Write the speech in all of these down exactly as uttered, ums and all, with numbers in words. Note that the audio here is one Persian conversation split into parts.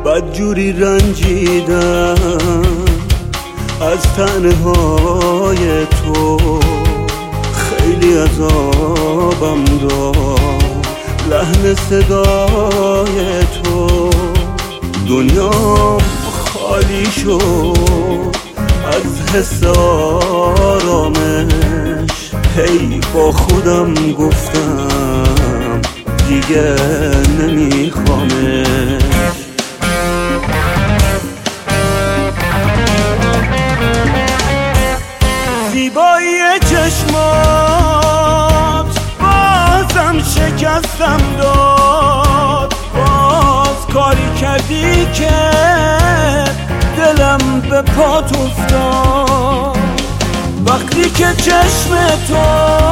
بدجوری رنجیدم از تنهای تو، خیلی عذابم داد لحن صدای تو. دنیام خالی شد از حس آرامش، هی با خودم گفتم دیگه نمیخوامش. زیبایی چشمات بازم شکستم داد، باز کاری کردی که دلم به پات افتاد. وقتی که چشم تو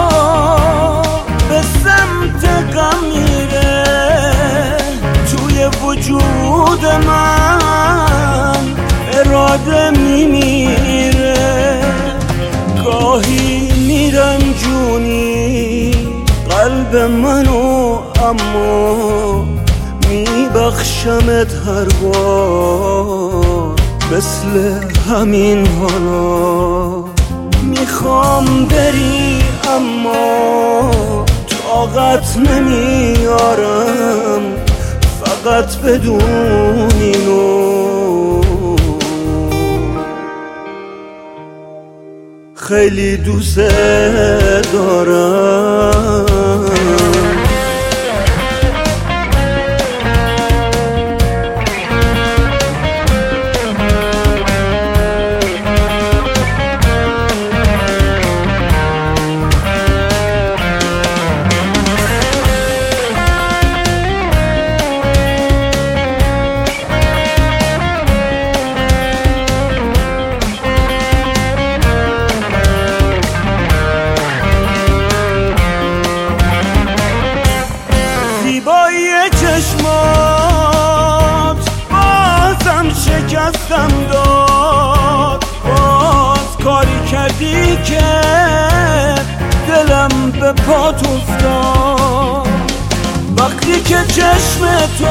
به سمت غم میره، توی وجود من اراده میمیره. گاهی میرم جونی قلب منو، اما میبخشمت هر بار مثل همین حالا. میخوام بری اما طاقت نمیارم، فقط بدون اینو خیلی دوست دارم. چشمات بازم شکستم داد، باز کاری کردی که دلم به پات افتاد. وقتی که چشم تو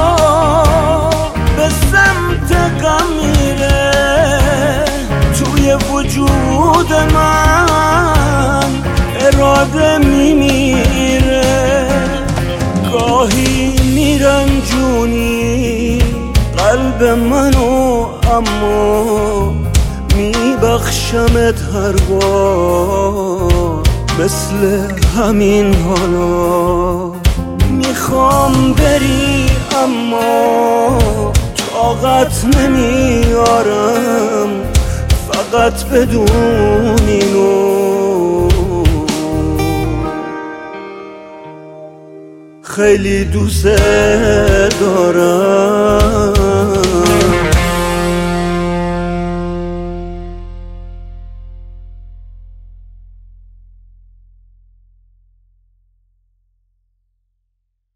به سمت غم میره، توی وجود من اراده میمیره. گاهی میرم جونی قلب منو، اما میبخشمت هر بار مثل همین حالا. میخوام بری اما طاقت نمیارم، فقط بدون اینو خیلی دوست دارم.